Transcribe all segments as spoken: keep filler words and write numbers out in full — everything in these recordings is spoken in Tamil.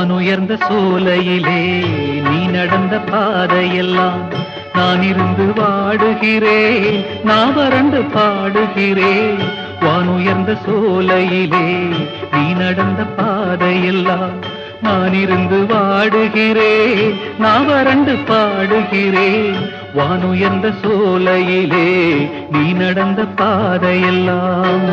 வானுயர்ந்த சோலையிலே நீ நடந்த பாதையெல்லாம் நான் இருந்து வாடுகிறேன், நான் வறண்டு பாடுகிறேன். வானுயர்ந்த சோலையிலே நீ நடந்த பாதையெல்லாம் நான் இருந்து வாடுகிறேன், நான் வறண்டு பாடுகிறேன். வானுயர்ந்த சோலையிலே நீ நடந்த பாதையெல்லாம்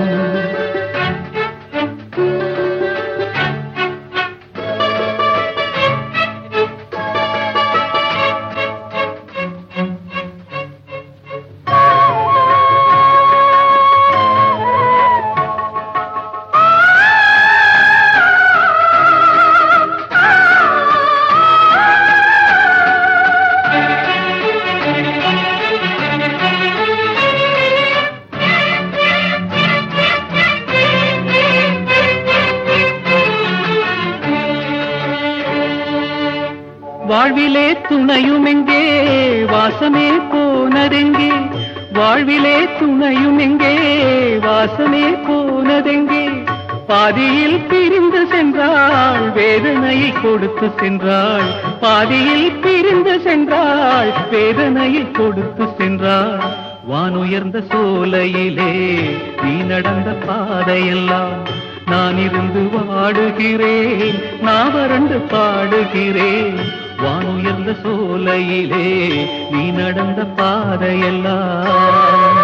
வாழ்விலே துணையும் எங்கே, வாசமே போனதெங்கே? வாழ்விலே துணையும் எங்கே, வாசமே போனதெங்கே? பாதியில் பிரிந்து சென்றாள், வேதனையை கொடுத்து சென்றாள். பாதியில் பிரிந்து சென்றாள், வேதனையை கொடுத்து சென்றாள். வானுயர்ந்த சோலையிலே நீ நடந்த பாதையெல்லாம் நான் இருந்து வாடுகிறேன், நான் வறண்டு பாடுகிறேன். வானுயர்ந்த சோலையிலே நீ நடந்த பாதையெல்லாம்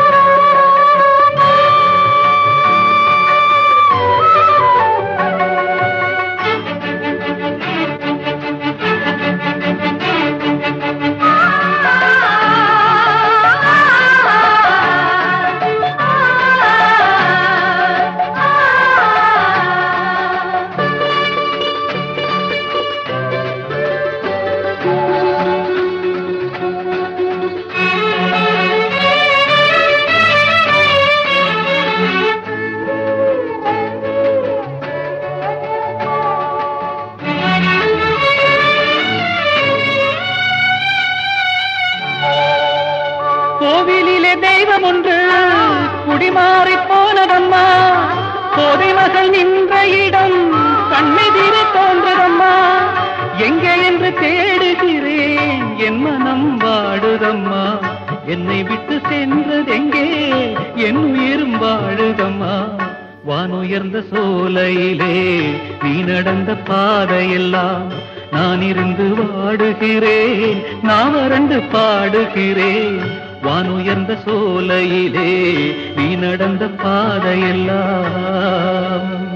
கோவிலிலே தெய்வம் ஒன்று குடிமாறி போனதம்மா. கோதை மகள் நின்ற இடம் கண்ணெதிரே தோன்றதம்மா. எங்கே என்று தேடுகிறேன், என் மனம் வாடுதம்மா. என்னை விட்டு சென்றதெங்கே, என் உயிரும் வாழுதம்மா. வானுயர்ந்த சோலையிலே நீ நடந்த பாதையெல்லாம் நான் இருந்து வாடுகிறேன், நான் வறண்டு பாடுகிறேன். வானுயர்ந்த சோலையிலே நீ நடந்த பாதையெல்லாம்